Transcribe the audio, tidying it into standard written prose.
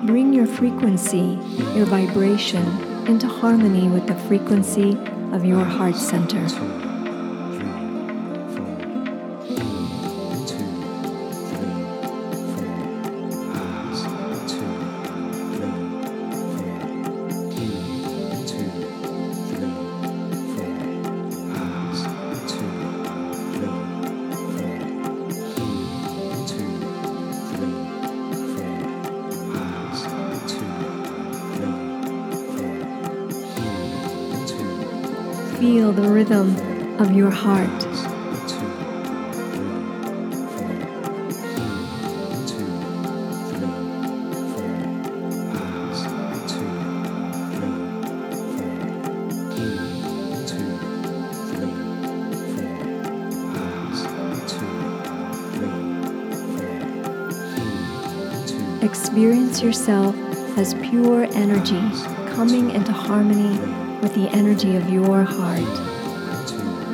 Bring your frequency, your vibration, into harmony with the frequency of your heart center. Feel the rhythm of your heart. Experience yourself as pure energy coming into harmony with the energy of your heart.